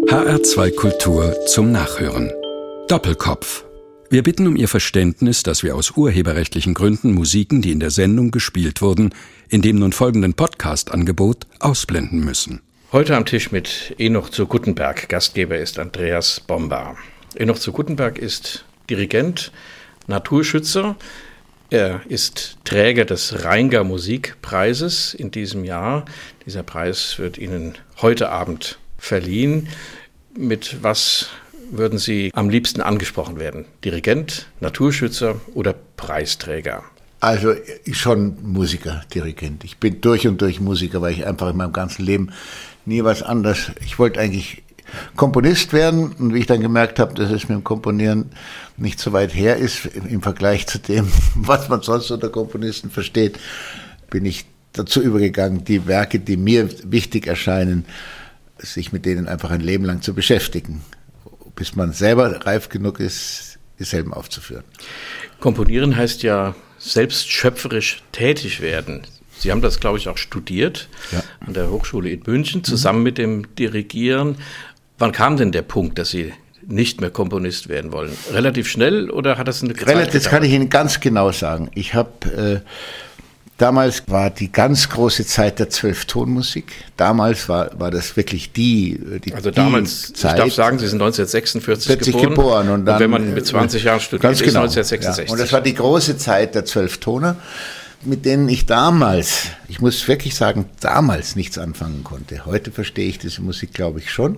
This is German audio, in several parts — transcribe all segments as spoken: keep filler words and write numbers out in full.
H R zwei Kultur zum Nachhören. Doppelkopf. Wir bitten um Ihr Verständnis, dass wir aus urheberrechtlichen Gründen Musiken, die in der Sendung gespielt wurden, in dem nun folgenden Podcast-Angebot ausblenden müssen. Heute am Tisch mit Enoch zu Guttenberg. Gastgeber ist Andreas Bomba. Enoch zu Guttenberg ist Dirigent, Naturschützer. Er ist Träger des Rheingau Musikpreises in diesem Jahr. Dieser Preis wird Ihnen heute Abend verliehen. Mit was würden Sie am liebsten angesprochen werden? Dirigent, Naturschützer oder Preisträger? Also schon Musiker, Dirigent. Ich bin durch und durch Musiker, weil ich einfach in meinem ganzen Leben nie was anderes. Ich wollte eigentlich Komponist werden und wie ich dann gemerkt habe, dass es mit dem Komponieren nicht so weit her ist im Vergleich zu dem, was man sonst unter Komponisten versteht, bin ich dazu übergegangen, die Werke, die mir wichtig erscheinen, sich mit denen einfach ein Leben lang zu beschäftigen, bis man selber reif genug ist, dieselben aufzuführen. Komponieren heißt ja selbst schöpferisch tätig werden. Sie haben das, glaube ich, auch studiert, ja, an der Hochschule in München, zusammen mhm. mit dem Dirigieren. Wann kam denn der Punkt, dass Sie nicht mehr Komponist werden wollen? Relativ schnell oder hat das eine Zeit Relativ, das kann ich Ihnen ganz genau sagen. Ich habe, äh, damals war die ganz große Zeit der Zwölftonmusik. Damals war, war das wirklich die, die Also damals, die Zeit. Ich darf sagen, Sie sind neunzehnhundertsechsundvierzig geboren. geboren. Und, dann, und wenn man mit zwanzig Jahren studiert, ist genau, neunzehnhundertsechsundsechzig. Ja. Und das war die große Zeit der Zwölftoner, mit denen ich damals, ich muss wirklich sagen, damals nichts anfangen konnte. Heute verstehe ich diese Musik, glaube ich, schon.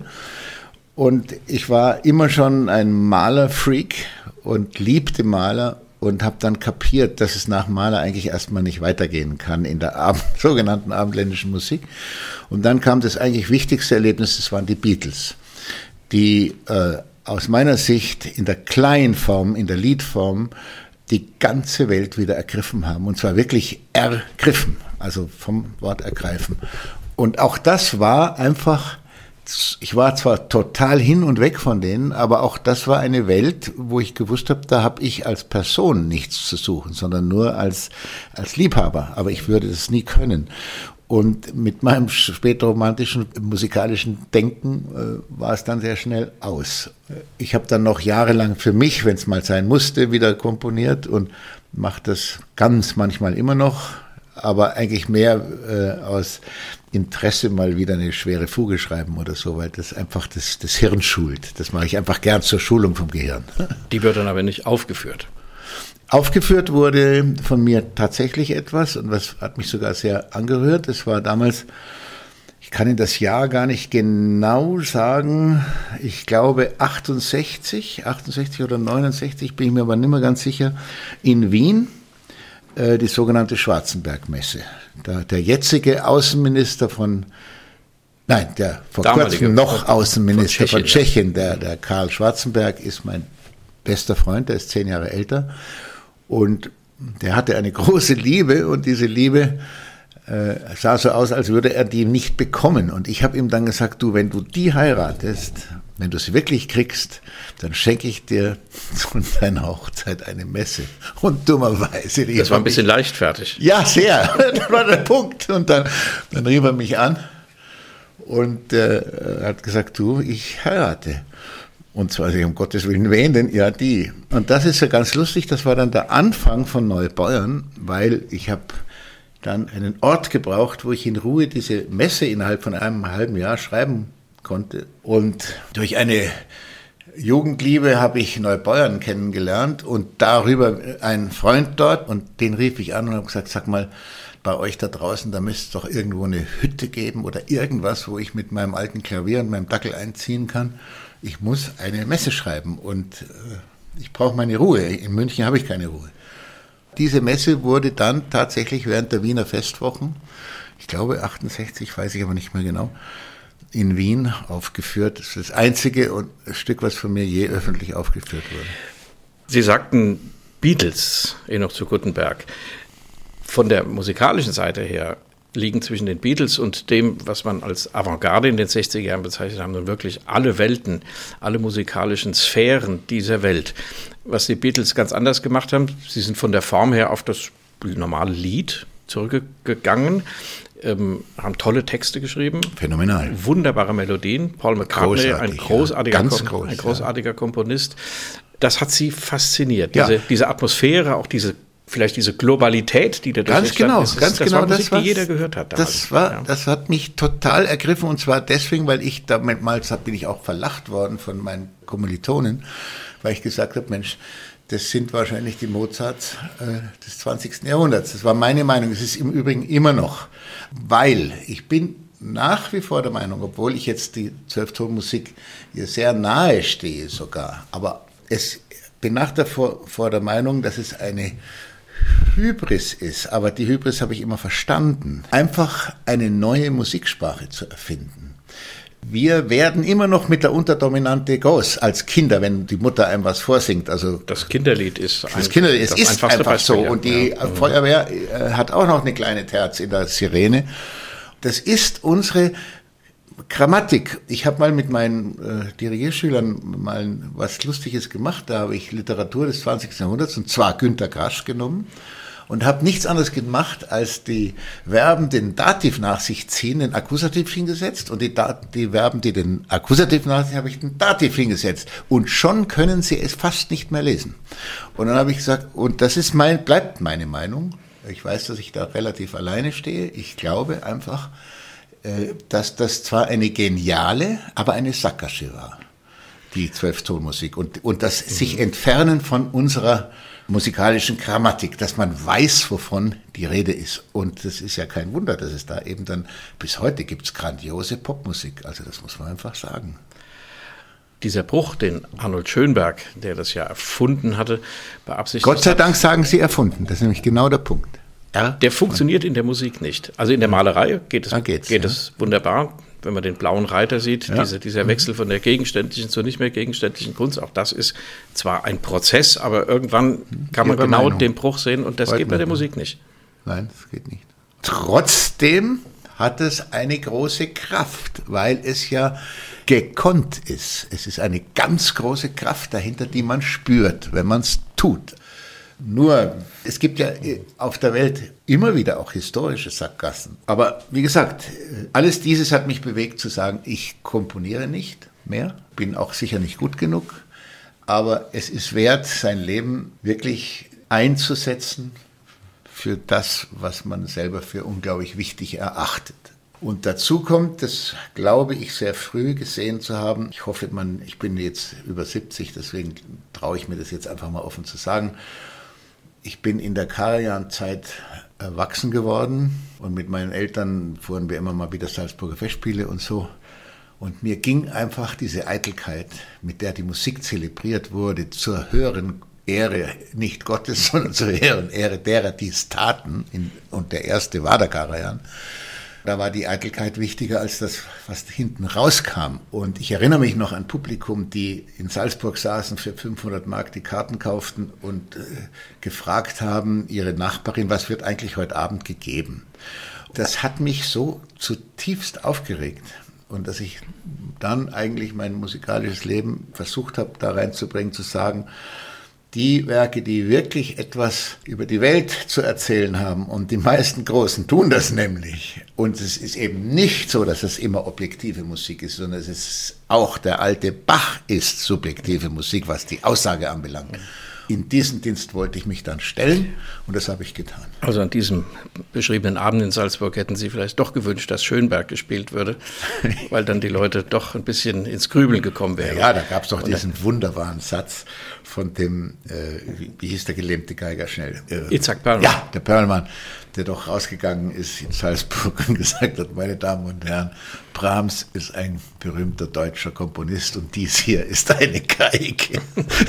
Und ich war immer schon ein Malerfreak und liebte Maler und habe dann kapiert, dass es nach Maler eigentlich erstmal nicht weitergehen kann in der Abend, sogenannten abendländischen Musik. Und dann kam das eigentlich wichtigste Erlebnis, das waren die Beatles, die äh, aus meiner Sicht in der Kleinform, in der Liedform, die ganze Welt wieder ergriffen haben. Und zwar wirklich ergriffen, also vom Wort ergreifen. Und auch das war einfach, ich war zwar total hin und weg von denen, aber auch das war eine Welt, wo ich gewusst habe, da habe ich als Person nichts zu suchen, sondern nur als, als Liebhaber. Aber ich würde das nie können. Und mit meinem spätromantischen musikalischen Denken äh, war es dann sehr schnell aus. Ich habe dann noch jahrelang für mich, wenn es mal sein musste, wieder komponiert und mache das ganz manchmal immer noch, aber eigentlich mehr äh, aus Interesse mal wieder eine schwere Fuge schreiben oder so, weil das einfach das, das Hirn schult. Das mache ich einfach gern zur Schulung vom Gehirn. Die wird dann aber nicht aufgeführt. Aufgeführt wurde von mir tatsächlich etwas und was hat mich sogar sehr angerührt. Es war damals, ich kann Ihnen das Jahr gar nicht genau sagen, ich glaube achtundsechzig, achtundsechzig oder neunundsechzig, bin ich mir aber nicht mehr ganz sicher, in Wien, äh, die sogenannte Schwarzenberg-Messe. Der, der jetzige Außenminister von, nein, der vor Damalige, kurzem noch Außenminister von Tschechien, von Tschechien der, der Karl Schwarzenberg, ist mein bester Freund, der ist zehn Jahre älter. Und der hatte eine große Liebe und diese Liebe äh, sah so aus, als würde er die nicht bekommen. Und ich habe ihm dann gesagt, du, wenn du die heiratest, wenn du sie wirklich kriegst, dann schenke ich dir zu deiner Hochzeit eine Messe. Und dummerweise... Das war ein bisschen mich, leichtfertig. Ja, sehr. Das war der Punkt. Und dann, dann rief er mich an und äh, hat gesagt, du, ich heirate. Und zwar, um Gottes Willen, wen denn? Ja, die. Und das ist ja ganz lustig, das war dann der Anfang von Neubeuern, weil ich habe dann einen Ort gebraucht, wo ich in Ruhe diese Messe innerhalb von einem halben Jahr schreiben konnte. Und durch eine Jugendliebe habe ich Neubeuern kennengelernt und darüber einen Freund dort und den rief ich an und habe gesagt, sag mal, bei euch da draußen, da müsste es doch irgendwo eine Hütte geben oder irgendwas, wo ich mit meinem alten Klavier und meinem Dackel einziehen kann. Ich muss eine Messe schreiben und äh, ich brauche meine Ruhe. In München habe ich keine Ruhe. Diese Messe wurde dann tatsächlich während der Wiener Festwochen, ich glaube achtundsechzig, weiß ich aber nicht mehr genau, in Wien aufgeführt. Das ist das einzige und Stück, was von mir je öffentlich aufgeführt wurde. Sie sagten Beatles, Enoch zu Guttenberg. Von der musikalischen Seite her liegen zwischen den Beatles und dem, was man als Avantgarde in den sechziger Jahren bezeichnet haben, nun wirklich alle Welten, alle musikalischen Sphären dieser Welt. Was die Beatles ganz anders gemacht haben, sie sind von der Form her auf das normale Lied zurückgegangen. ähm, haben tolle Texte geschrieben. Phänomenal. Wunderbare Melodien. Paul McCartney, Großartig, ein großartiger, ja. Ganz Kom- groß, ein großartiger ja. Komponist. Das hat sie fasziniert. Ja. Diese, diese Atmosphäre, auch diese vielleicht diese Globalität, die da Ganz genau, ist. ganz das genau, war Musik, das, die jeder gehört hat damals. Das war, ja. das hat mich total ergriffen, und zwar deswegen, weil ich damals bin ich auch verlacht worden von meinen Kommilitonen, weil ich gesagt habe, Mensch, das sind wahrscheinlich die Mozarts äh, des zwanzigsten Jahrhunderts. Das war meine Meinung. Es ist im Übrigen immer noch, weil ich bin nach wie vor der Meinung, obwohl ich jetzt die Zwölftonmusik hier sehr nahe stehe sogar, aber es bin nach der vor, vor der Meinung, dass es eine Hybris ist, aber die Hybris habe ich immer verstanden, einfach eine neue Musiksprache zu erfinden. Wir werden immer noch mit der Unterdominante groß als Kinder, wenn die Mutter einem was vorsingt. Also das Kinderlied ist das ein, Kinderlied es das ist einfachste einfach Beispiel, so. ja. Und die ja. Feuerwehr äh, hat auch noch eine kleine Terz in der Sirene. Das ist unsere Grammatik. Ich habe mal mit meinen äh, Dirigierschülern mal was Lustiges gemacht. Da habe ich Literatur des zwanzigsten Jahrhunderts, und zwar Günter Grass genommen, und habe nichts anderes gemacht, als die Verben den Dativ nach sich ziehen, den Akkusativ hingesetzt, und die, da- die Verben, die den Akkusativ nach sich ziehen, habe ich den Dativ hingesetzt. Und schon können sie es fast nicht mehr lesen. Und dann habe ich gesagt, und das ist mein, bleibt meine Meinung. Ich weiß, dass ich da relativ alleine stehe. Ich glaube einfach, äh, dass das zwar eine geniale, aber eine Sackgasse war, die Zwölftonmusik. Und, und das mhm. sich entfernen von unserer musikalischen Grammatik, dass man weiß, wovon die Rede ist. Und das ist ja kein Wunder, dass es da eben dann, bis heute gibt es grandiose Popmusik. Also das muss man einfach sagen. Dieser Bruch, den Arnold Schönberg, der das ja erfunden hatte, beabsichtigt Gott sei hat, Dank sagen Sie erfunden, das ist nämlich genau der Punkt. Er der funktioniert in der Musik nicht. Also in der Malerei geht es, Da geht's, geht ja. es wunderbar. Wenn man den blauen Reiter sieht, Ja. diese, dieser Wechsel von der gegenständlichen zur nicht mehr gegenständlichen Kunst, auch das ist zwar ein Prozess, aber irgendwann kann man Ihre genau Meinung. den Bruch sehen, und das Freut geht bei mich. der Musik nicht. Nein, das geht nicht. Trotzdem hat es eine große Kraft, weil es ja gekonnt ist. Es ist eine ganz große Kraft dahinter, die man spürt, wenn man es tut. Nur, es gibt ja auf der Welt immer wieder auch historische Sackgassen. Aber wie gesagt, alles dieses hat mich bewegt zu sagen, ich komponiere nicht mehr, bin auch sicher nicht gut genug, aber es ist wert, sein Leben wirklich einzusetzen für das, was man selber für unglaublich wichtig erachtet. Und dazu kommt, das glaube ich sehr früh gesehen zu haben, ich hoffe, man, ich bin jetzt über siebzig, deswegen traue ich mir das jetzt einfach mal offen zu sagen, ich bin in der Karajan-Zeit erwachsen geworden, und mit meinen Eltern fuhren wir immer mal wieder Salzburger Festspiele und so. Und mir ging einfach diese Eitelkeit, mit der die Musik zelebriert wurde, zur höheren Ehre, nicht Gottes, sondern zur höheren Ehre derer, die es taten. Und der erste war der Karajan. Da war die Eitelkeit wichtiger als das, was hinten rauskam. Und ich erinnere mich noch an Publikum, die in Salzburg saßen, für fünfhundert Mark die Karten kauften und äh, gefragt haben, ihre Nachbarin, was wird eigentlich heute Abend gegeben? Das hat mich so zutiefst aufgeregt. Und dass ich dann eigentlich mein musikalisches Leben versucht habe, da reinzubringen, zu sagen, die Werke, die wirklich etwas über die Welt zu erzählen haben, und die meisten Großen tun das nämlich. Und es ist eben nicht so, dass es immer objektive Musik ist, sondern es ist auch der alte Bach ist subjektive Musik, was die Aussage anbelangt. In diesen Dienst wollte ich mich dann stellen, und das habe ich getan. Also an diesem beschriebenen Abend in Salzburg hätten Sie vielleicht doch gewünscht, dass Schönberg gespielt würde, weil dann die Leute doch ein bisschen ins Grübeln gekommen wären. Ja, da gab es doch und diesen wunderbaren Satz von dem, äh, wie, wie hieß der gelähmte Geiger schnell? Äh, Itzhak Perlman. Ja, der Perlman, der doch rausgegangen ist in Salzburg und gesagt hat, meine Damen und Herren, Brahms ist ein berühmter deutscher Komponist, und dies hier ist eine Geige.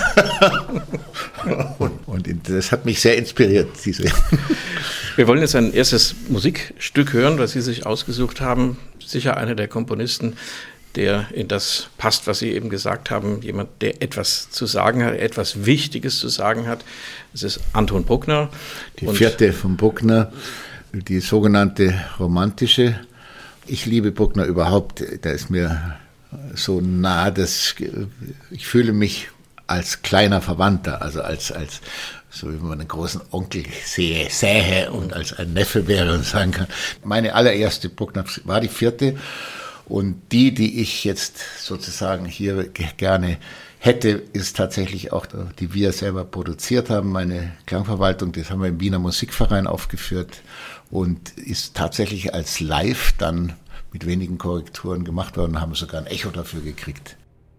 und, und das hat mich sehr inspiriert, diese. Wir wollen jetzt ein erstes Musikstück hören, was Sie sich ausgesucht haben. Sicher einer der Komponisten, der in das passt, was Sie eben gesagt haben. Jemand, der etwas zu sagen hat, etwas Wichtiges zu sagen hat. Es ist Anton Bruckner. Die vierte von Bruckner, die sogenannte romantische. Ich liebe Bruckner überhaupt. Der ist mir so nah, dass ich fühle mich als kleiner Verwandter, also als, als so wie man einen großen Onkel sehe, sähe und als ein Neffe wäre und sagen kann. Meine allererste Bruckner war die vierte und die, die ich jetzt sozusagen hier gerne hätte, ist tatsächlich auch die, die wir selber produziert haben. Meine Klangverwaltung, das haben wir im Wiener Musikverein aufgeführt und ist tatsächlich als Live dann mit wenigen Korrekturen gemacht worden und haben sogar ein Echo dafür gekriegt.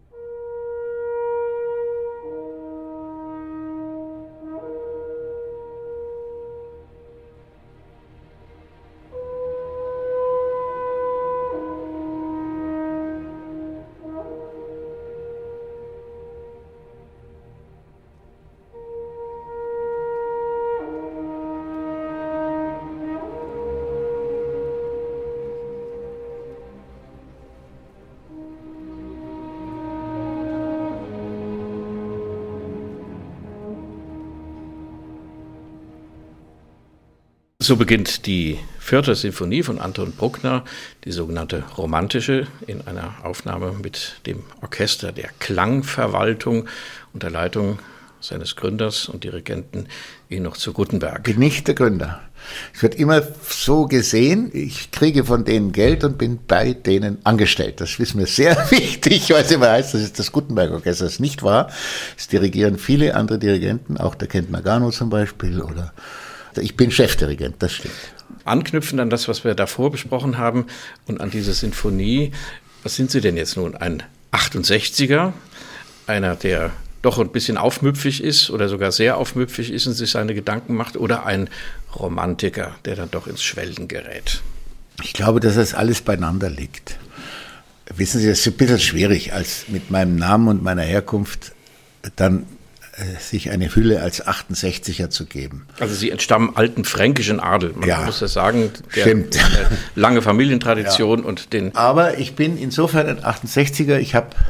So beginnt die vierte Sinfonie von Anton Bruckner, die sogenannte romantische, in einer Aufnahme mit dem Orchester der Klangverwaltung unter Leitung seines Gründers und Dirigenten Enoch zu Guttenberg. Ich bin nicht der Gründer. Es wird immer so gesehen, ich kriege von denen Geld und bin bei denen angestellt. Das ist mir sehr wichtig, weil es immer heißt, das ist das Guttenberg-Orchester. Das ist nicht wahr. Es dirigieren viele andere Dirigenten, auch der Kent Nagano zum Beispiel, oder ich bin Chefdirigent, das stimmt. Anknüpfend an das, was wir davor besprochen haben und an diese Sinfonie, was sind Sie denn jetzt nun? Ein achtundsechziger, einer, der doch ein bisschen aufmüpfig ist oder sogar sehr aufmüpfig ist und sich seine Gedanken macht, oder ein Romantiker, der dann doch ins Schwelgen gerät? Ich glaube, dass das alles beieinander liegt. Wissen Sie, das ist ein bisschen schwierig, als mit meinem Namen und meiner Herkunft dann sich eine Hülle als achtundsechziger zu geben. Also Sie entstammen alten fränkischen Adel. Man ja, muss das sagen, der stimmt. Eine lange Familientradition, ja. Und den. Aber ich bin insofern ein achtundsechziger. Ich habe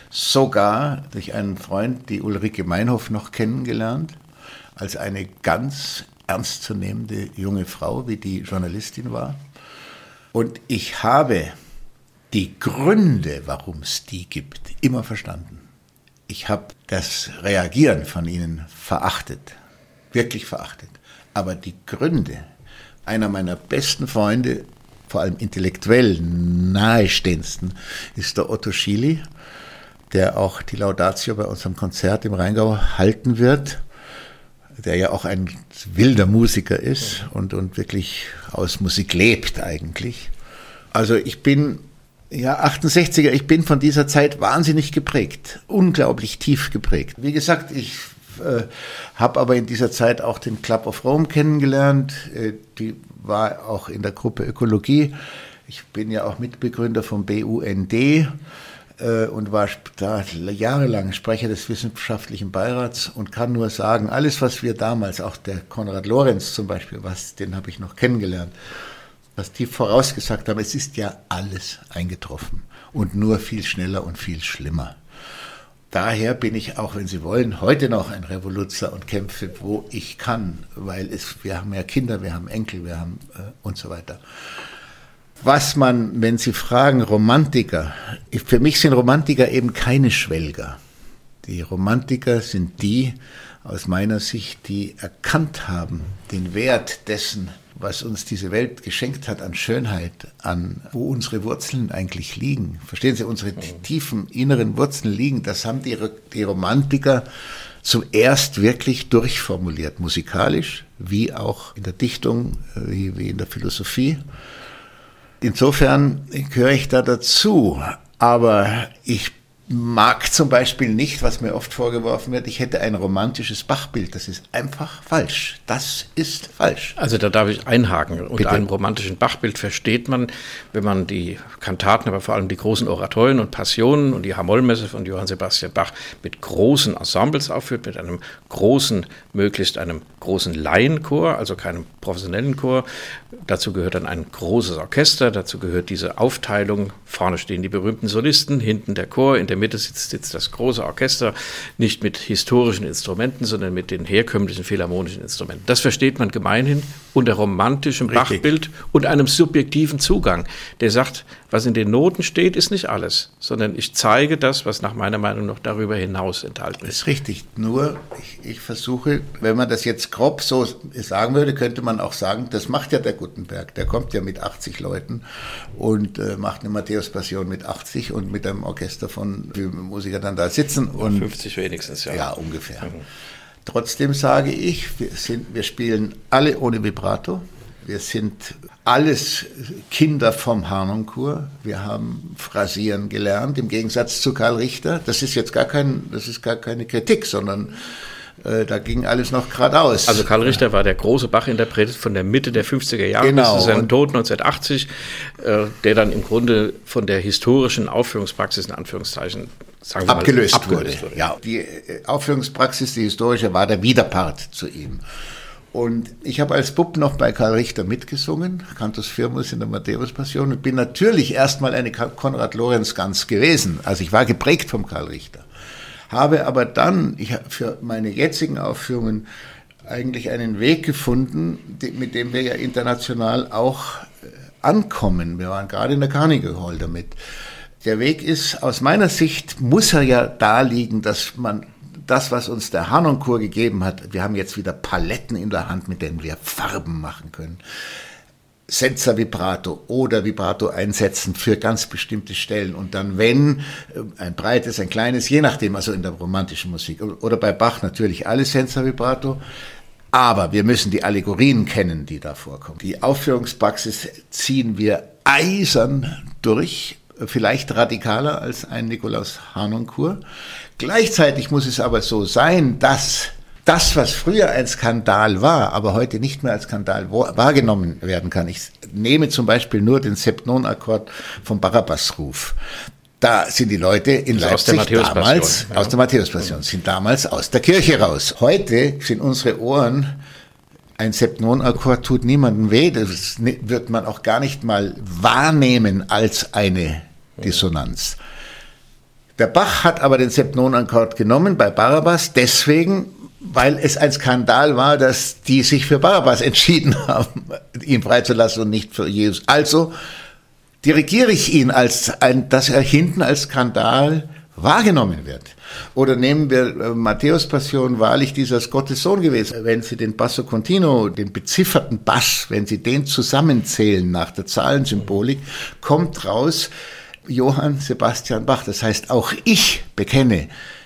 sogar durch einen Freund die Ulrike Meinhof noch kennengelernt, als eine ganz ernstzunehmende junge Frau, wie die Journalistin war. Und ich habe die Gründe, warum es die gibt, immer verstanden. Ich habe das Reagieren von ihnen verachtet, wirklich verachtet. Aber die Gründe, einer meiner besten Freunde, vor allem intellektuell nahestehendsten, ist der Otto Schily, der auch die Laudatio bei unserem Konzert im Rheingau halten wird, der ja auch ein wilder Musiker ist und, und wirklich aus Musik lebt eigentlich. Also ich bin... Ja, achtundsechziger, ich bin von dieser Zeit wahnsinnig geprägt, unglaublich tief geprägt. Wie gesagt, ich äh, habe aber in dieser Zeit auch den Club of Rome kennengelernt, äh, die war auch in der Gruppe Ökologie. Ich bin ja auch Mitbegründer vom B U N D äh, und war da jahrelang Sprecher des wissenschaftlichen Beirats und kann nur sagen, alles, was wir damals, auch der Konrad Lorenz zum Beispiel, was, den habe ich noch kennengelernt, was die vorausgesagt haben, es ist ja alles eingetroffen und nur viel schneller und viel schlimmer. Daher bin ich, auch wenn Sie wollen, heute noch ein Revoluzer und kämpfe, wo ich kann, weil es, wir haben ja Kinder, wir haben Enkel, wir haben äh, und so weiter. Was man, wenn Sie fragen, Romantiker, für mich sind Romantiker eben keine Schwelger. Die Romantiker sind die, aus meiner Sicht, die erkannt haben, den Wert dessen, was uns diese Welt geschenkt hat an Schönheit, an wo unsere Wurzeln eigentlich liegen. Verstehen Sie, unsere tiefen inneren Wurzeln liegen, das haben die, die Romantiker zuerst wirklich durchformuliert, musikalisch, wie auch in der Dichtung, wie, wie in der Philosophie. Insofern gehöre ich da dazu, aber ich mag zum Beispiel nicht, was mir oft vorgeworfen wird, ich hätte ein romantisches Bachbild. Das ist einfach falsch. Das ist falsch. Also da darf ich einhaken. Unter Bitte. einem romantischen Bachbild versteht man, wenn man die Kantaten, aber vor allem die großen Oratorien und Passionen und die H-Moll-Messe von Johann Sebastian Bach mit großen Ensembles aufführt, mit einem großen, möglichst einem großen Laienchor, also keinem professionellen Chor. Dazu gehört dann ein großes Orchester, dazu gehört diese Aufteilung. Vorne stehen die berühmten Solisten, hinten der Chor, in der Mitte sitzt, sitzt das große Orchester, nicht mit historischen Instrumenten, sondern mit den herkömmlichen philharmonischen Instrumenten. Das versteht man gemeinhin unter romantischem Bachbild und einem subjektiven Zugang. Der sagt, was in den Noten steht, ist nicht alles, sondern ich zeige das, was nach meiner Meinung noch darüber hinaus enthalten ist. Das ist richtig. Nur, ich, ich versuche, wenn man das jetzt grob so sagen würde, könnte man auch sagen, das macht ja der Guttenberg. Der kommt ja mit achtzig Leuten und äh, macht eine Matthäus-Passion mit achtzig und mit einem Orchester von wie Musiker dann da sitzen. Und fünfzig wenigstens, ja. Ja, ungefähr. Mhm. Trotzdem sage ich, wir, sind, wir spielen alle ohne Vibrato. Wir sind alles Kinder vom Harnoncourt. Wir haben Phrasieren gelernt, im Gegensatz zu Karl Richter. Das ist jetzt gar, kein, das ist gar keine Kritik, sondern äh, da ging alles noch geradeaus. Also Karl Richter war der große Bach-Interpret von der Mitte der fünfziger Jahre genau. bis zu seinem Tod neunzehnhundertachtzig, äh, der dann im Grunde von der historischen Aufführungspraxis in Anführungszeichen sagen wir abgelöst, mal, abgelöst wurde. wurde. Ja, die Aufführungspraxis, die historische, war der Widerpart zu ihm. Und ich habe als Bub noch bei Karl Richter mitgesungen, Cantus Firmus in der Matthäus-Passion, und bin natürlich erstmal eine Konrad-Lorenz-Gans gewesen. Also ich war geprägt vom Karl Richter. Habe aber dann ich für meine jetzigen Aufführungen eigentlich einen Weg gefunden, mit dem wir ja international auch ankommen. Wir waren gerade in der Carnegie Hall damit. Der Weg ist, aus meiner Sicht, muss er ja da liegen, dass man das, was uns der Harnoncourt gegeben hat, wir haben jetzt wieder Paletten in der Hand, mit denen wir Farben machen können. Senza Vibrato oder Vibrato einsetzen für ganz bestimmte Stellen und dann, wenn, ein breites, ein kleines, je nachdem, also in der romantischen Musik oder bei Bach natürlich alles Senza Vibrato. Aber wir müssen die Allegorien kennen, die da vorkommen. Die Aufführungspraxis ziehen wir eisern durch, vielleicht radikaler als ein Nikolaus Harnoncourt. Gleichzeitig muss es aber so sein, dass das, was früher ein Skandal war, aber heute nicht mehr als Skandal wahrgenommen werden kann. Ich nehme zum Beispiel nur den Septnonakkord vom Barabbasruf. Da sind die Leute in Leipzig aus der damals, ja. aus der Matthäus-Passion, sind damals aus der Kirche raus. Heute sind unsere Ohren, ein Septnonakkord tut niemandem weh, das wird man auch gar nicht mal wahrnehmen als eine Dissonanz. Der Bach hat aber den Septnonakkord genommen bei Barabbas, deswegen, weil es ein Skandal war, dass die sich für Barabbas entschieden haben, ihn freizulassen und nicht für Jesus. Also dirigiere ich ihn, als ein, dass er hinten als Skandal wahrgenommen wird. Oder nehmen wir äh, Matthäus-Passion, wahrlich dieser ist Gottes Sohn gewesen. Wenn Sie den Basso Continuo, den bezifferten Bass, wenn Sie den zusammenzählen nach der Zahlensymbolik, kommt raus Johann Sebastian Bach. Das heißt, auch ich bekenne,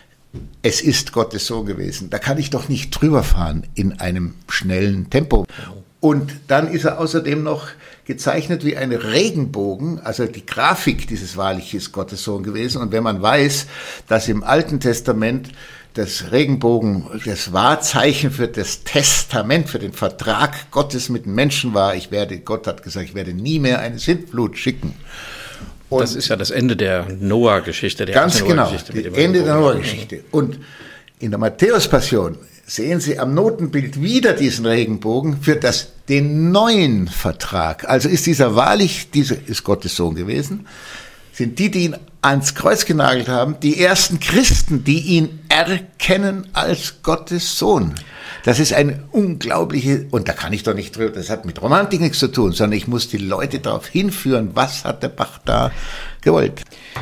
es ist Gottes Sohn gewesen. Da kann ich doch nicht drüber fahren in einem schnellen Tempo. Und dann ist er außerdem noch gezeichnet wie ein Regenbogen, also die Grafik dieses wahrlich ist Gottes Sohn gewesen. Und wenn man weiß, dass im Alten Testament das Regenbogen das Wahrzeichen für das Testament, für den Vertrag Gottes mit den Menschen war, ich werde, Gott hat gesagt, ich werde nie mehr eine Sintflut schicken. Und das ist ja das Ende der Noah-Geschichte. Der ganz genau, das Ende der Noah-Geschichte. Und in der Matthäus-Passion sehen Sie am Notenbild wieder diesen Regenbogen für das, den neuen Vertrag. Also ist dieser wahrlich, dieser ist Gottes Sohn gewesen, sind die, die ihn ans Kreuz genagelt haben, die ersten Christen, die ihn erkennen als Gottes Sohn. Das ist eine unglaubliche, und da kann ich doch nicht drüber, das hat mit Romantik nichts zu tun, sondern ich muss die Leute darauf hinführen, was hat der Bach da gewollt.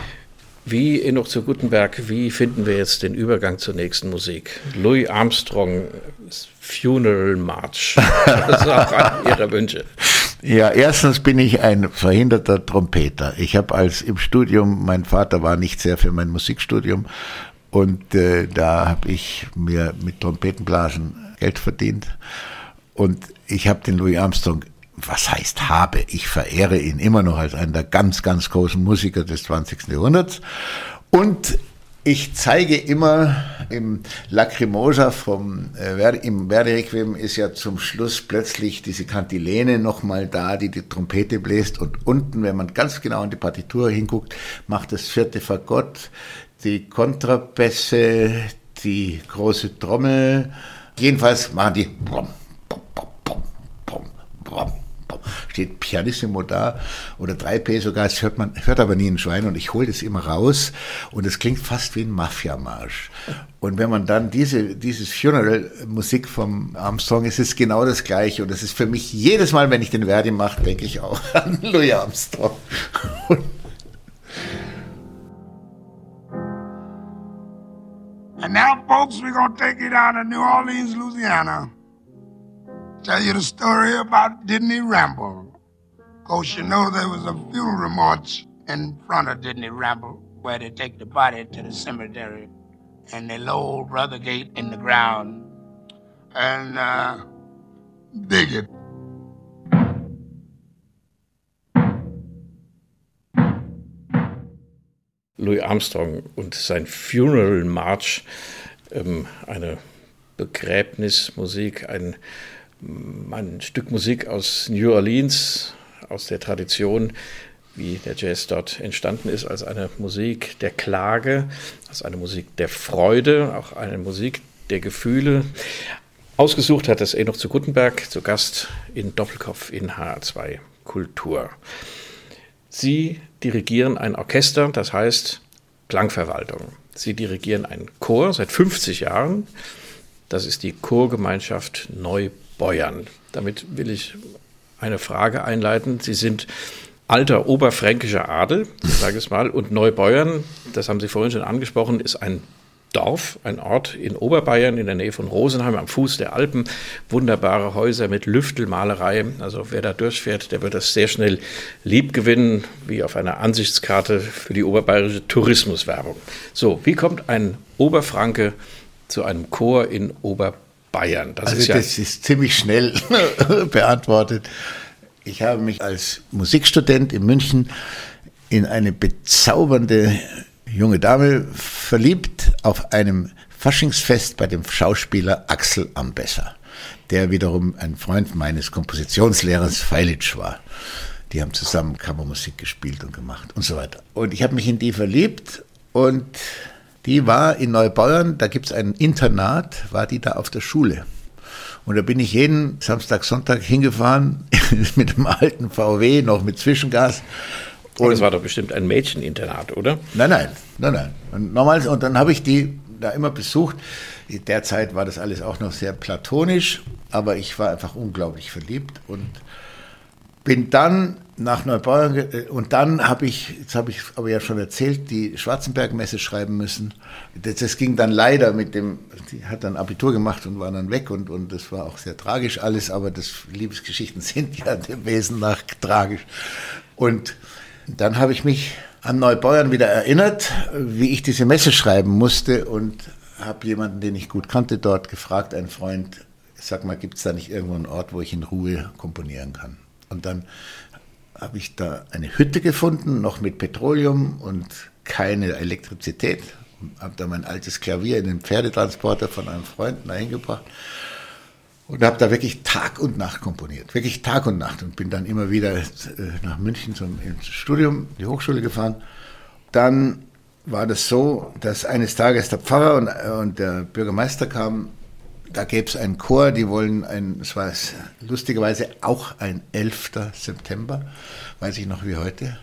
Wie Enoch zu Guttenberg, wie finden wir jetzt den Übergang zur nächsten Musik? Louis Armstrong, Funeral March. Das ist auch einer Ihrer Wünsche. Ja, erstens bin ich ein verhinderter Trompeter. Ich habe als im Studium, mein Vater war nicht sehr für mein Musikstudium und äh, da habe ich mir mit Trompetenblasen Geld verdient und ich habe den Louis Armstrong, was heißt habe, ich verehre ihn immer noch als einen der ganz, ganz großen Musiker des zwanzigsten Jahrhunderts und ich zeige immer im Lacrimosa vom äh, im Verdi-Requiem ist ja zum Schluss plötzlich diese Kantilene nochmal da, die die Trompete bläst und unten, wenn man ganz genau in die Partitur hinguckt, macht das vierte Fagott, die Kontrabässe, die große Trommel, jedenfalls machen die steht Pianissimo da oder drei P sogar, das hört man, hört aber nie ein Schwein und ich hole das immer raus und es klingt fast wie ein Mafia-Marsch. Und wenn man dann diese, dieses Funeral-Musik vom Armstrong, ist es genau das Gleiche und das ist für mich jedes Mal, wenn ich den Verdi mache, denke ich auch an Louis Armstrong. And now, folks, we're going to take you down to New Orleans, Louisiana. Tell you the story about Diddley Ramble. Of course, you know there was a funeral march in front of Diddley Ramble where they take the body to the cemetery and they lower Brother Gate in the ground and uh, dig it. Louis Armstrong und sein Funeral March, ähm, eine Begräbnismusik, ein, ein Stück Musik aus New Orleans, aus der Tradition, wie der Jazz dort entstanden ist, als eine Musik der Klage, als eine Musik der Freude, auch eine Musik der Gefühle. Ausgesucht hat das Enoch zu Guttenberg, zu Gast in Doppelkopf in H R zwei Kultur. Sie dirigieren ein Orchester, das heißt Klangverwaltung. Sie dirigieren einen Chor seit fünfzig Jahren. Das ist die Chorgemeinschaft Neubeuern. Damit will ich eine Frage einleiten. Sie sind alter oberfränkischer Adel, sage ich es mal, und Neubeuern, das haben Sie vorhin schon angesprochen, ist ein Dorf, ein Ort in Oberbayern in der Nähe von Rosenheim am Fuß der Alpen. Wunderbare Häuser mit Lüftelmalerei. Also wer da durchfährt, der wird das sehr schnell lieb gewinnen, wie auf einer Ansichtskarte für die oberbayerische Tourismuswerbung. So, wie kommt ein Oberfranke zu einem Chor in Oberbayern? Das also ist ja das ist ziemlich schnell beantwortet. Ich habe mich als Musikstudent in München in eine bezaubernde junge Dame verliebt auf einem Faschingsfest bei dem Schauspieler Axel Ambesser, der wiederum ein Freund meines Kompositionslehrers Feilitsch war. Die haben zusammen Kammermusik gespielt und gemacht und so weiter. Und ich habe mich in die verliebt und die war in Neubeuern, da gibt es ein Internat, war die da auf der Schule. Und da bin ich jeden Samstag, Sonntag hingefahren mit dem alten V W, noch mit Zwischengas. Und das war doch bestimmt ein Mädcheninternat, oder? Nein, nein, nein, nein. Und, nochmals, und dann habe ich die da immer besucht. In der Zeit war das alles auch noch sehr platonisch, aber ich war einfach unglaublich verliebt und bin dann nach Neubeuern und dann habe ich, jetzt habe ich aber ja schon erzählt, die Schwarzenberg-Messe schreiben müssen. Das, das ging dann leider mit dem, die hat dann Abitur gemacht und war dann weg und, und das war auch sehr tragisch alles, aber das Liebesgeschichten sind ja dem Wesen nach tragisch. Und dann habe ich mich an Neubeuern wieder erinnert, wie ich diese Messe schreiben musste und habe jemanden, den ich gut kannte, dort gefragt, einen Freund, sag mal, gibt es da nicht irgendwo einen Ort, wo ich in Ruhe komponieren kann? Und dann habe ich da eine Hütte gefunden, noch mit Petroleum und keine Elektrizität. Habe da mein altes Klavier in den Pferdetransporter von einem Freund dahin gebracht. Und habe da wirklich Tag und Nacht komponiert, wirklich Tag und Nacht und bin dann immer wieder äh, nach München zum ins Studium, die Hochschule gefahren. Dann war das so, dass eines Tages der Pfarrer und, äh, und der Bürgermeister kamen, da gäbe es einen Chor, die wollen ein, es war lustigerweise auch ein elfter September, weiß ich noch wie heute,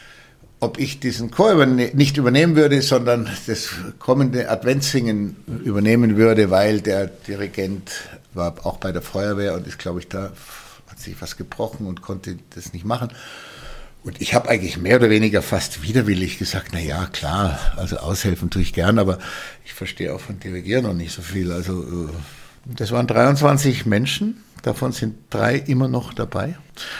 ob ich diesen Chor überne- nicht übernehmen würde, sondern das kommende Adventssingen übernehmen würde, weil der Dirigent war auch bei der Feuerwehr und ist, glaube ich, da hat sich was gebrochen und konnte das nicht machen. Und ich habe eigentlich mehr oder weniger fast widerwillig gesagt, na ja, klar, also aushelfen tue ich gern, aber ich verstehe auch von Dirigieren noch nicht so viel. Also das waren dreiundzwanzig Menschen, davon sind drei immer noch dabei.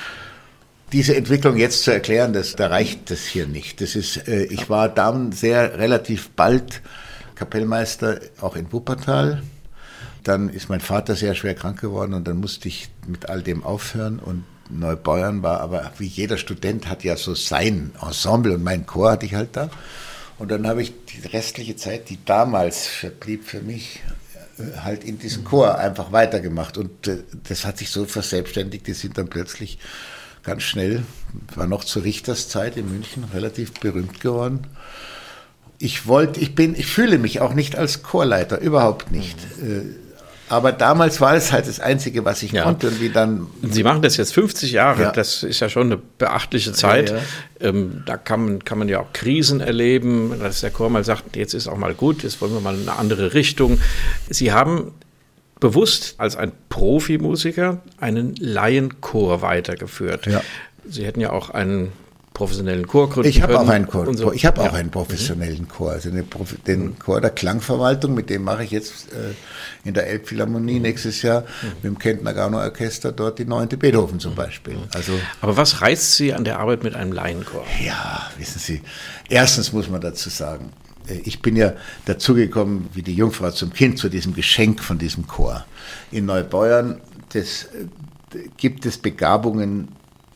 Diese Entwicklung jetzt zu erklären, das, da reicht das hier nicht. Das ist, äh, ich war dann sehr relativ bald Kapellmeister, auch in Wuppertal. Dann ist mein Vater sehr schwer krank geworden und dann musste ich mit all dem aufhören. Und Neubeuern war aber, wie jeder Student hat ja so sein Ensemble und mein Chor hatte ich halt da. Und dann habe ich die restliche Zeit, die damals verblieb für mich, halt in diesem Chor einfach weitergemacht. Und äh, das hat sich so verselbstständigt, die sind dann plötzlich ganz schnell, war noch zur Richterszeit in München relativ berühmt geworden. Ich wollte, ich bin, ich fühle mich auch nicht als Chorleiter, überhaupt nicht. Aber damals war es halt das Einzige, was ich ja. konnte. Und wie dann Sie machen das jetzt fünfzig Jahre, ja. das ist ja schon eine beachtliche Zeit. Ja, ja. Ähm, da kann man, kann man ja auch Krisen erleben, dass der Chor mal sagt, jetzt ist auch mal gut, jetzt wollen wir mal in eine andere Richtung. Sie haben bewusst als ein Profimusiker einen Laienchor weitergeführt. Ja. Sie hätten ja auch einen professionellen Chor gründen Ich habe können auch einen Chor. so. Ich habe ja. auch einen professionellen Chor, also eine Profi- den Chor der Klangverwaltung, mit dem mache ich jetzt äh, in der Elbphilharmonie nächstes Jahr mit dem Kentner Gauner Orchester dort die neunte Beethoven zum Beispiel. Also, aber was reizt Sie an der Arbeit mit einem Laienchor? ja, wissen Sie, erstens muss man dazu sagen, ich bin ja dazugekommen wie die Jungfrau zum Kind zu diesem Geschenk von diesem Chor. In Neubeuern das, äh, gibt es Begabungen,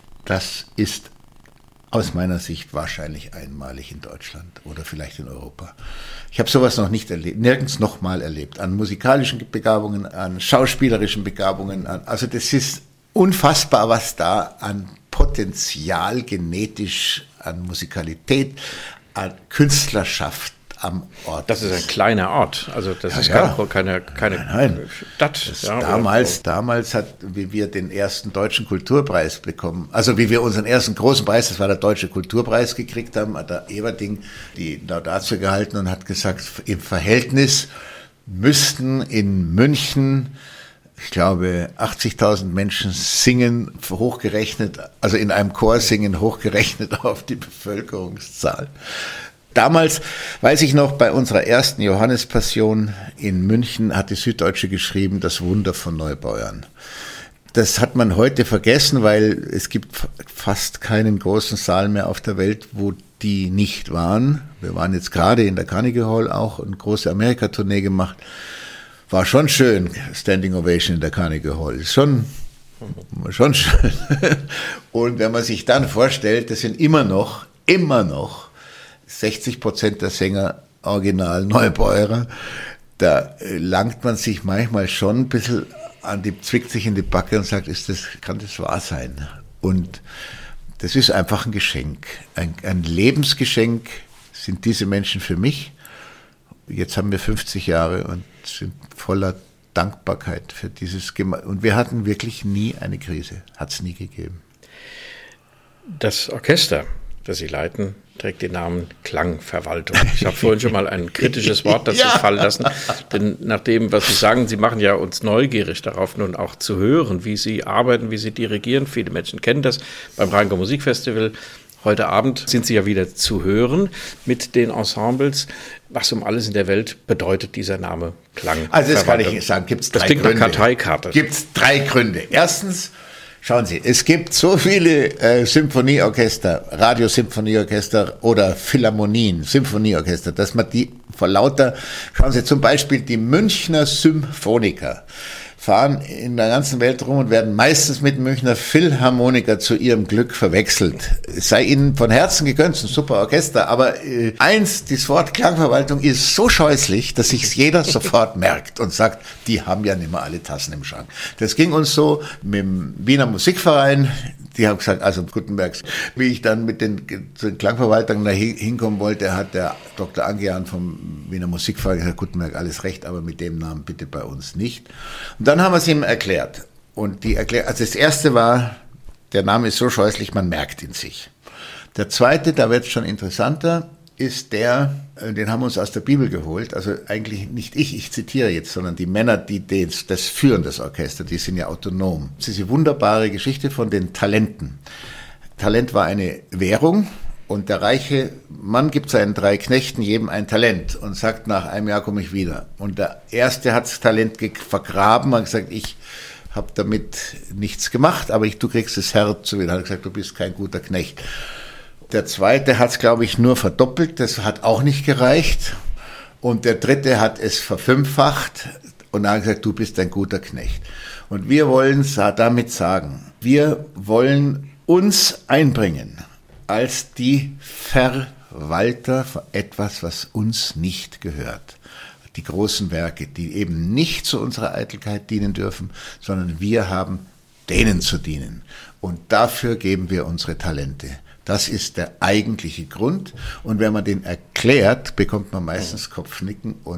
das ist aus meiner Sicht wahrscheinlich einmalig in Deutschland oder vielleicht in Europa. Ich habe sowas noch nicht erlebt, nirgends nochmal erlebt. An musikalischen Begabungen, an schauspielerischen Begabungen. An, also das ist unfassbar, was da an Potenzial genetisch, an Musikalität, an Künstlerschaft am Ort. Das ist ein kleiner Ort, also das Ja, ist ja. keine, keine, keine Nein, nein. Stadt. Das Ja, damals, oder, damals hat, wie wir den ersten deutschen Kulturpreis bekommen, also wie wir unseren ersten großen Preis, das war der Deutsche Kulturpreis, gekriegt haben, hat der Everding die Laudatio gehalten und hat gesagt, im Verhältnis müssten in München, ich glaube, achtzigtausend Menschen singen, hochgerechnet, also in einem Chor singen, hochgerechnet auf die Bevölkerungszahl. Damals, weiß ich noch, bei unserer ersten Johannespassion in München hat die Süddeutsche geschrieben, das Wunder von Neubeuern. Das hat man heute vergessen, weil es gibt fast keinen großen Saal mehr auf der Welt, wo die nicht waren. Wir waren jetzt gerade in der Carnegie Hall auch eine große Amerika-Tournee gemacht. War schon schön, Standing Ovation in der Carnegie Hall. Ist schon, schon schön. Und wenn man sich dann vorstellt, das sind immer noch, immer noch sechzig Prozent der Sänger original Neubeurer, da langt man sich manchmal schon ein bisschen an die, zwickt sich in die Backe und sagt, ist das, kann das wahr sein? Und das ist einfach ein Geschenk, ein, ein Lebensgeschenk sind diese Menschen für mich. Jetzt haben wir fünfzig Jahre und sind voller Dankbarkeit für dieses Geme- und wir hatten wirklich nie eine Krise, hat es nie gegeben. Das Orchester, das Sie leiten, trägt den Namen Klangverwaltung. Ich habe vorhin schon mal ein kritisches Wort dazu Ja. fallen lassen, denn nach dem, was Sie sagen, Sie machen ja uns neugierig darauf, nun auch zu hören, wie Sie arbeiten, wie Sie dirigieren. Viele Menschen kennen das beim Rheingau Musikfestival. Heute Abend sind Sie ja wieder zu hören mit den Ensembles. Was um alles in der Welt bedeutet dieser Name Klangverwaltung? Also das kann ich sagen, gibt es drei Das klingt Gründe. nach Karteikarte. Gibt es drei Gründe. Erstens, schauen Sie, es gibt so viele äh, Symphonieorchester, Radiosymphonieorchester oder Philharmonien, Symphonieorchester, dass man die vor lauter, schauen Sie zum Beispiel die Münchner Symphoniker fahren in der ganzen Welt rum und werden meistens mit Münchner Philharmoniker zu ihrem Glück verwechselt. Es sei ihnen von Herzen gegönnt, ein super Orchester, aber äh, eins, das Wort Klangverwaltung ist so scheußlich, dass sich jeder sofort merkt und sagt, die haben ja nicht mehr alle Tassen im Schrank. Das ging uns so mit dem Wiener Musikverein, die haben gesagt, also Gutenbergs, wie ich dann mit den, zu den Klangverwaltungen da hinkommen wollte, hat der Doktor Angean vom Wiener Musikverein gesagt, Gutenberg, alles recht, aber mit dem Namen bitte bei uns nicht. Und dann haben wir es ihm erklärt. Und die erklärt, also das erste war, der Name ist so scheußlich, man merkt ihn sich. Der zweite, da wird es schon interessanter, ist der, den haben wir uns aus der Bibel geholt, also eigentlich nicht ich, ich zitiere jetzt, sondern die Männer, die das, das führen, das Orchester, die sind ja autonom. Das ist die wunderbare Geschichte von den Talenten. Talent war eine Währung und der reiche Mann gibt seinen drei Knechten jedem ein Talent und sagt, nach einem Jahr komme ich wieder. Und der erste hat das Talent vergraben und gesagt, ich habe damit nichts gemacht, aber ich, du kriegst das Herz wieder. Er hat gesagt, du bist kein guter Knecht. Der zweite hat es, glaube ich, nur verdoppelt, das hat auch nicht gereicht. Und der dritte hat es verfünffacht und hat gesagt, du bist ein guter Knecht. Und wir wollen damit sagen, wir wollen uns einbringen als die Verwalter von etwas, was uns nicht gehört. Die großen Werke, die eben nicht zu unserer Eitelkeit dienen dürfen, sondern wir haben denen zu dienen. Und dafür geben wir unsere Talente. Das ist der eigentliche Grund. Und wenn man den erklärt, bekommt man meistens Kopfnicken und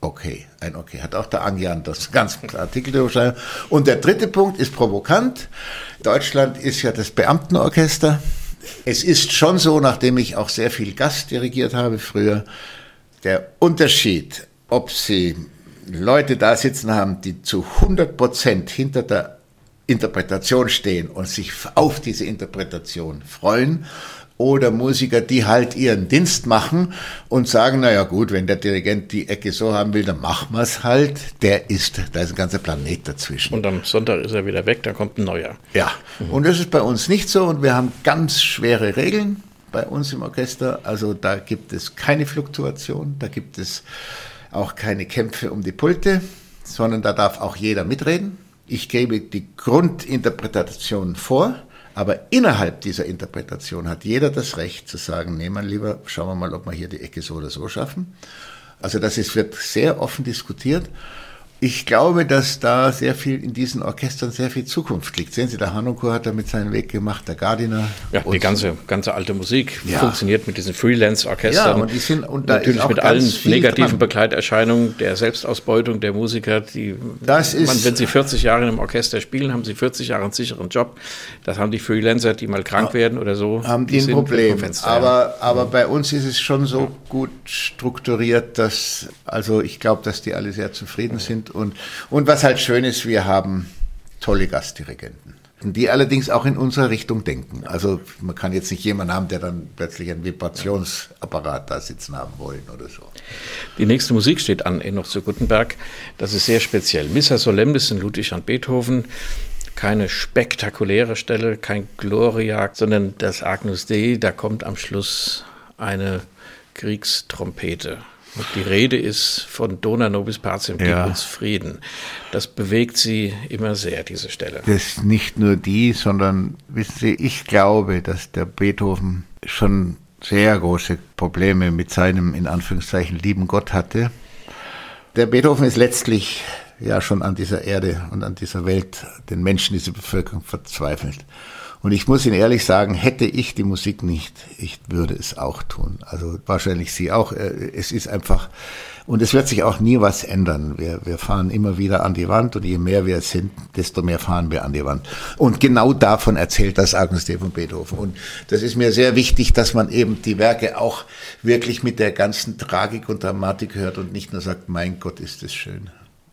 Okay, ein Okay. Hat auch der Angian das ganz Artikel darüber. Und der dritte Punkt ist provokant. Deutschland ist ja das Beamtenorchester. Es ist schon so, nachdem ich auch sehr viel Gast dirigiert habe früher, der Unterschied, ob Sie Leute da sitzen haben, die zu hundert Prozent hinter der Interpretation stehen und sich auf diese Interpretation freuen, oder Musiker, die halt ihren Dienst machen und sagen, naja gut, wenn der Dirigent die Ecke so haben will, dann machen wir es halt. Der ist, da ist ein ganzer Planet dazwischen. Und am Sonntag ist er wieder weg, dann kommt ein neuer. Ja, mhm. Und das ist bei uns nicht so und wir haben ganz schwere Regeln bei uns im Orchester. Also da gibt es keine Fluktuation, da gibt es auch keine Kämpfe um die Pulte, sondern da darf auch jeder mitreden. Ich gebe die Grundinterpretation vor. Aber innerhalb dieser Interpretation hat jeder das Recht zu sagen, nee, mein Lieber, schauen wir mal, ob wir hier die Ecke so oder so schaffen. Also das ist, wird sehr offen diskutiert. Ich glaube, dass da sehr viel in diesen Orchestern sehr viel Zukunft liegt. Sehen Sie, der Hanukor hat damit seinen Weg gemacht, der Gardiner. Ja, die ganze, ganze alte Musik ja. funktioniert mit diesen Freelance-Orchestern. Ja, und die sind, und da natürlich ist auch mit allen negativen dran. Begleiterscheinungen der Selbstausbeutung der Musiker. Die, das ist, man, wenn sie vierzig Jahre in einem Orchester spielen, haben sie vierzig Jahre einen sicheren Job. Das haben die Freelancer, die mal krank ja, werden oder so. Haben die, die ein Problem. Fenster, aber, ja. aber bei uns ist es schon so ja. gut strukturiert, dass, also ich glaube, dass die alle sehr zufrieden sind und, und was halt schön ist, wir haben tolle Gastdirigenten, die allerdings auch in unserer Richtung denken. Also man kann jetzt nicht jemanden haben, der dann plötzlich einen Vibrationsapparat da sitzen haben wollen oder so. Die nächste Musik steht an, Enoch zu Guttenberg. Das ist sehr speziell. Missa Solemnis in Ludwig van Beethoven. Keine spektakuläre Stelle, kein Gloria, sondern das Agnus Dei. Da kommt am Schluss eine Kriegstrompete. Und die Rede ist von Dona nobis pacem, gib ja. uns Frieden. Das bewegt Sie immer sehr, diese Stelle. Das ist nicht nur die, sondern, wissen Sie, ich glaube, dass der Beethoven schon sehr große Probleme mit seinem, in Anführungszeichen, lieben Gott hatte. Der Beethoven ist letztlich ja schon an dieser Erde und an dieser Welt, den Menschen, diese Bevölkerung verzweifelt. Und ich muss Ihnen ehrlich sagen, hätte ich die Musik nicht, ich würde es auch tun. Also wahrscheinlich Sie auch. Es ist einfach, und es wird sich auch nie was ändern. Wir, wir fahren immer wieder an die Wand und je mehr wir sind, desto mehr fahren wir an die Wand. Und genau davon erzählt das Agnus Dei von Beethoven. Und das ist mir sehr wichtig, dass man eben die Werke auch wirklich mit der ganzen Tragik und Dramatik hört und nicht nur sagt, mein Gott, ist das schön.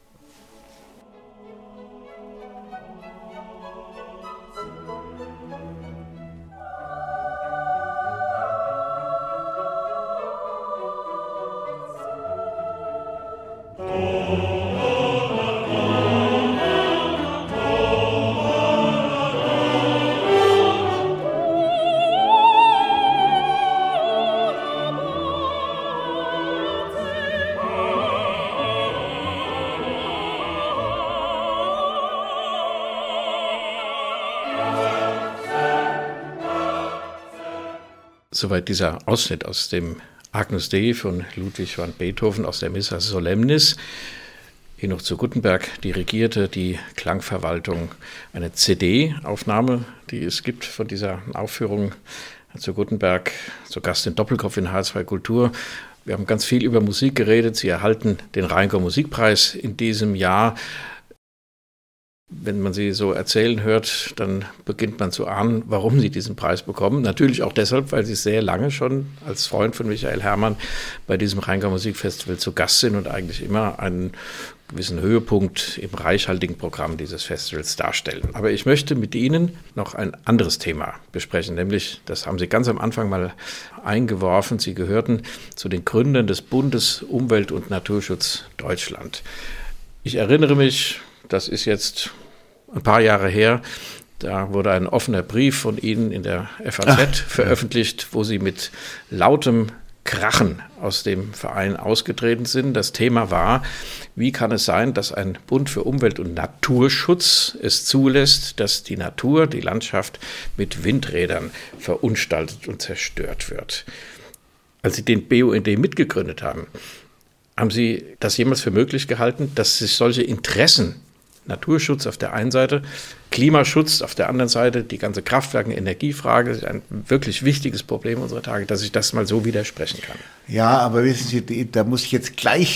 Soweit dieser Ausschnitt aus dem Agnus Dei von Ludwig van Beethoven aus der Missa Solemnis. Enoch zu Guttenberg dirigierte die Klangverwaltung eine C D-Aufnahme, die es gibt von dieser Aufführung zu Guttenberg, zu Gast in Doppelkopf in H zwei Kultur. Wir haben ganz viel über Musik geredet. Sie erhalten den Rheingau Musikpreis in diesem Jahr. Wenn man sie so erzählen hört, dann beginnt man zu ahnen, warum sie diesen Preis bekommen. Natürlich auch deshalb, weil sie sehr lange schon als Freund von Michael Herrmann bei diesem Rheingau Musikfestival zu Gast sind und eigentlich immer einen gewissen Höhepunkt im reichhaltigen Programm dieses Festivals darstellen. Aber ich möchte mit Ihnen noch ein anderes Thema besprechen, nämlich, das haben Sie ganz am Anfang mal eingeworfen, Sie gehörten zu den Gründern des Bundes Umwelt- und Naturschutz Deutschland. Ich erinnere mich, das ist jetzt ein paar Jahre her, da wurde ein offener Brief von Ihnen in der F A Z Ach, veröffentlicht, wo Sie mit lautem Krachen aus dem Verein ausgetreten sind. Das Thema war, wie kann es sein, dass ein Bund für Umwelt- und Naturschutz es zulässt, dass die Natur, die Landschaft mit Windrädern verunstaltet und zerstört wird. Als Sie den B U N D mitgegründet haben, haben Sie das jemals für möglich gehalten, dass sich solche Interessen, Naturschutz auf der einen Seite, Klimaschutz auf der anderen Seite, die ganze Kraftwerke- und Energiefrage ist ein wirklich wichtiges Problem unserer Tage, dass ich das mal so widersprechen kann. Ja, aber wissen Sie, da muss ich jetzt gleich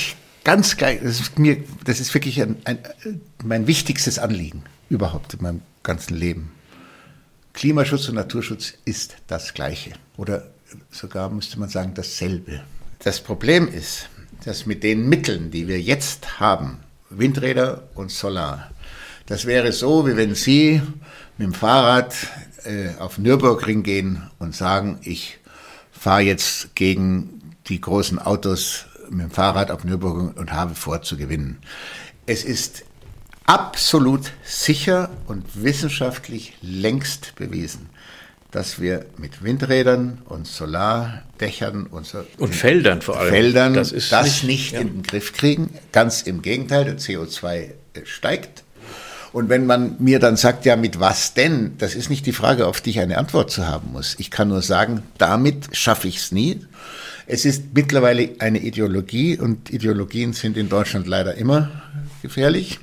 ganz gleich, das ist mir, das ist wirklich ein, ein, mein wichtigstes Anliegen überhaupt in meinem ganzen Leben. Klimaschutz und Naturschutz ist das Gleiche oder sogar müsste man sagen dasselbe. Das Problem ist, dass mit den Mitteln, die wir jetzt haben, Windräder und Solar, das wäre so, wie wenn Sie mit dem Fahrrad äh, auf Nürburgring gehen und sagen, ich fahre jetzt gegen die großen Autos mit dem Fahrrad auf Nürburgring und habe vor zu gewinnen. Es ist absolut sicher und wissenschaftlich längst bewiesen, dass wir mit Windrädern und Solardächern und, so und Feldern vor allem Feldern das, ist das nicht, nicht ja. in den Griff kriegen. Ganz im Gegenteil, der C O zwei steigt. Und wenn man mir dann sagt, ja, mit was denn? Das ist nicht die Frage, auf die ich eine Antwort zu haben muss. Ich kann nur sagen, damit schaffe ich es nie. Es ist mittlerweile eine Ideologie und Ideologien sind in Deutschland leider immer gefährlich.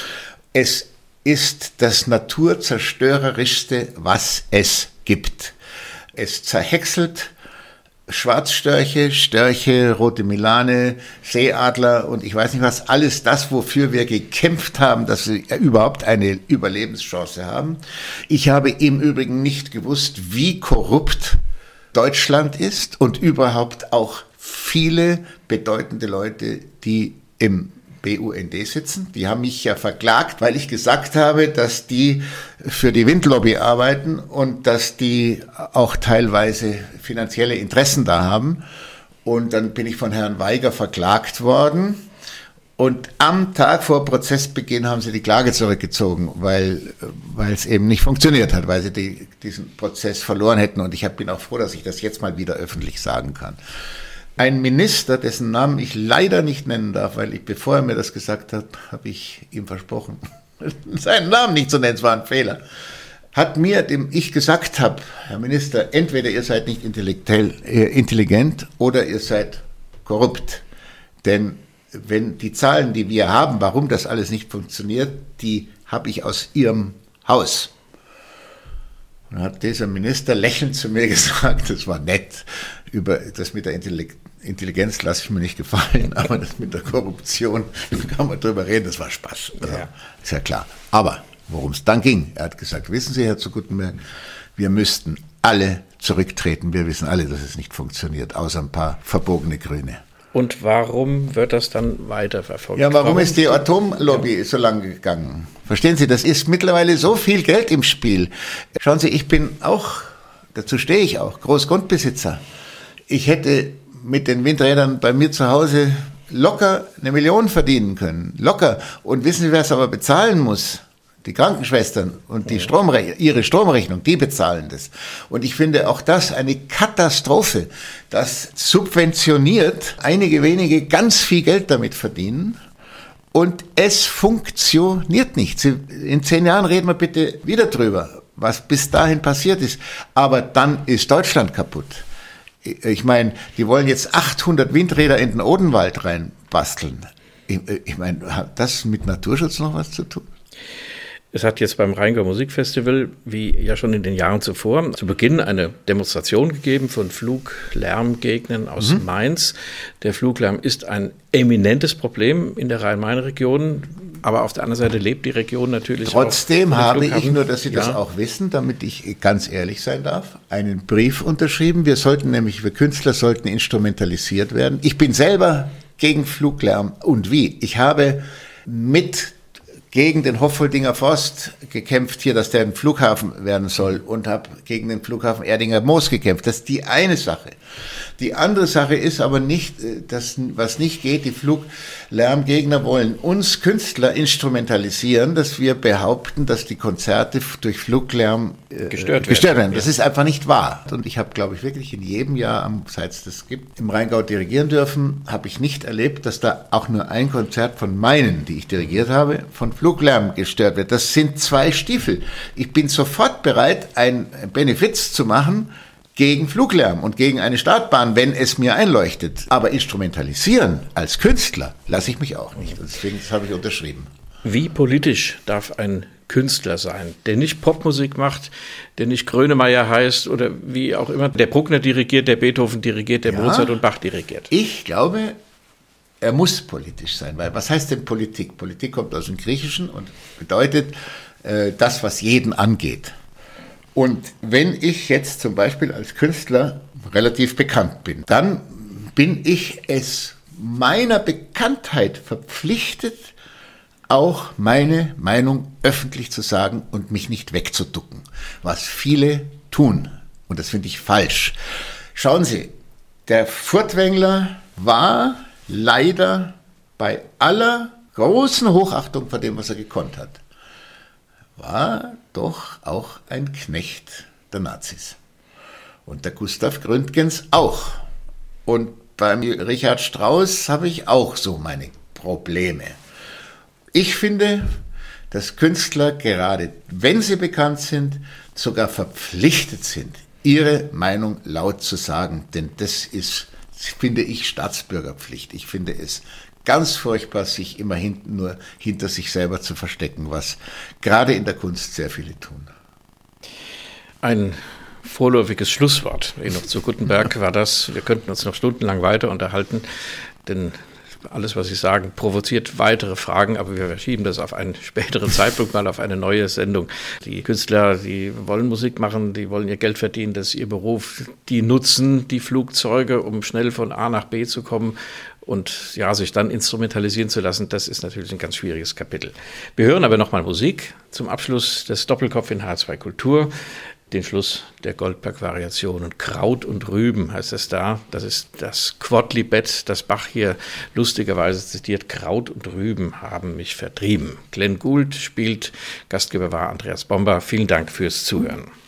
Es ist das naturzerstörerischste, was es gibt. Es zerhäckselt Schwarzstörche, Störche, rote Milane, Seeadler und ich weiß nicht was, alles das, wofür wir gekämpft haben, dass sie überhaupt eine Überlebenschance haben. Ich habe im Übrigen nicht gewusst, wie korrupt Deutschland ist und überhaupt auch viele bedeutende Leute, die im B U N D sitzen. Die haben mich ja verklagt, weil ich gesagt habe, dass die für die Windlobby arbeiten und dass die auch teilweise finanzielle Interessen da haben. Und dann bin ich von Herrn Weiger verklagt worden. Und am Tag vor Prozessbeginn haben sie die Klage zurückgezogen, weil weil es eben nicht funktioniert hat, weil sie die, diesen Prozess verloren hätten. Und ich hab, bin auch froh, dass ich das jetzt mal wieder öffentlich sagen kann. Ein Minister, dessen Namen ich leider nicht nennen darf, weil ich, bevor er mir das gesagt hat, habe ich ihm versprochen, seinen Namen nicht zu nennen, es war ein Fehler, hat mir, dem ich gesagt habe, Herr Minister, entweder ihr seid nicht intellektuell, äh, intelligent oder ihr seid korrupt. Denn wenn die Zahlen, die wir haben, warum das alles nicht funktioniert, die habe ich aus Ihrem Haus. Und dann hat dieser Minister lächelnd zu mir gesagt, das war nett, über das mit der Intelligenz lasse ich mir nicht gefallen, aber das mit der Korruption, da kann man drüber reden, das war Spaß. Also, ja. Ist ja klar. Aber worum es dann ging, er hat gesagt, wissen Sie, Herr zu Guttenberg, wir müssten alle zurücktreten, wir wissen alle, dass es nicht funktioniert, außer ein paar verbogene Grüne. Und warum wird das dann weiterverfolgt? Ja, warum, warum ist die Atomlobby ja. so lange gegangen? Verstehen Sie, das ist mittlerweile so viel Geld im Spiel. Schauen Sie, ich bin auch, dazu stehe ich auch, Großgrundbesitzer. Ich hätte mit den Windrädern bei mir zu Hause locker eine Million verdienen können. Locker. Und wissen Sie, wer es aber bezahlen muss? Die Krankenschwestern und die Stromre- ihre Stromrechnung, die bezahlen das. Und ich finde auch das eine Katastrophe, dass subventioniert einige wenige ganz viel Geld damit verdienen und es funktioniert nicht. Sie, in zehn Jahren reden wir bitte wieder drüber, was bis dahin passiert ist. Aber dann ist Deutschland kaputt. Ich meine, die wollen jetzt achthundert Windräder in den Odenwald reinbasteln. Ich, ich meine, hat das mit Naturschutz noch was zu tun? Es hat jetzt beim Rheingau Musikfestival, wie ja schon in den Jahren zuvor, zu Beginn eine Demonstration gegeben von Fluglärmgegnern aus mhm. Mainz. Der Fluglärm ist ein eminentes Problem in der Rhein-Main-Region, aber auf der anderen Seite lebt die Region natürlich Trotzdem auch. Trotzdem habe ich, nur dass Sie ja. das auch wissen, damit ich ganz ehrlich sein darf, einen Brief unterschrieben. Wir sollten nämlich, wir Künstler sollten instrumentalisiert werden. Ich bin selber gegen Fluglärm. Und wie? Ich habe mit gegen den Hoffoldinger Forst gekämpft hier, dass der ein Flughafen werden soll und habe gegen den Flughafen Erdinger Moos gekämpft. Das ist die eine Sache. Die andere Sache ist aber nicht, dass, was nicht geht, die Fluglärmgegner wollen uns Künstler instrumentalisieren, dass wir behaupten, dass die Konzerte durch Fluglärm äh, gestört, gestört werden. Das ja. ist einfach nicht wahr. Und ich habe, glaube ich, wirklich in jedem Jahr, seit es das gibt, im Rheingau dirigieren dürfen, habe ich nicht erlebt, dass da auch nur ein Konzert von meinen, die ich dirigiert habe, von Fluglärm gestört wird. Das sind zwei Stiefel. Ich bin sofort bereit, ein Benefiz zu machen gegen Fluglärm und gegen eine Startbahn, wenn es mir einleuchtet. Aber instrumentalisieren als Künstler lasse ich mich auch nicht. Deswegen habe ich unterschrieben. Wie politisch darf ein Künstler sein, der nicht Popmusik macht, der nicht Grönemeyer heißt oder wie auch immer, der Bruckner dirigiert, der Beethoven dirigiert, der ja, Mozart und Bach dirigiert? Ich glaube, er muss politisch sein, weil was heißt denn Politik? Politik kommt aus dem Griechischen und bedeutet äh, das, was jeden angeht. Und wenn ich jetzt zum Beispiel als Künstler relativ bekannt bin, dann bin ich es meiner Bekanntheit verpflichtet, auch meine Meinung öffentlich zu sagen und mich nicht wegzuducken, was viele tun. Und das finde ich falsch. Schauen Sie, der Furtwängler war leider bei aller großen Hochachtung vor dem, was er gekonnt hat, war doch auch ein Knecht der Nazis. Und der Gustav Gründgens auch. Und beim Richard Strauss habe ich auch so meine Probleme. Ich finde, dass Künstler, gerade wenn sie bekannt sind, sogar verpflichtet sind, ihre Meinung laut zu sagen. Denn das ist, finde ich, Staatsbürgerpflicht. Ich finde es ganz furchtbar, sich immer hinten nur hinter sich selber zu verstecken, was gerade in der Kunst sehr viele tun. Ein vorläufiges Schlusswort. Noch zu Guttenberg war das. Wir könnten uns noch stundenlang weiter unterhalten, denn alles, was Sie sagen, provoziert weitere Fragen, aber wir verschieben das auf einen späteren Zeitpunkt mal, auf eine neue Sendung. Die Künstler, die wollen Musik machen, die wollen ihr Geld verdienen, das ist ihr Beruf. Die nutzen die Flugzeuge, um schnell von A nach B zu kommen und ja, sich dann instrumentalisieren zu lassen. Das ist natürlich ein ganz schwieriges Kapitel. Wir hören aber nochmal Musik zum Abschluss des Doppelkopf in H zwei Kultur. Den Schluss der Goldberg-Variationen. Kraut und Rüben heißt es da. Das ist das Quodlibet, das Bach hier lustigerweise zitiert. Kraut und Rüben haben mich vertrieben. Glenn Gould spielt, Gastgeber war Andreas Bomber. Vielen Dank fürs Zuhören.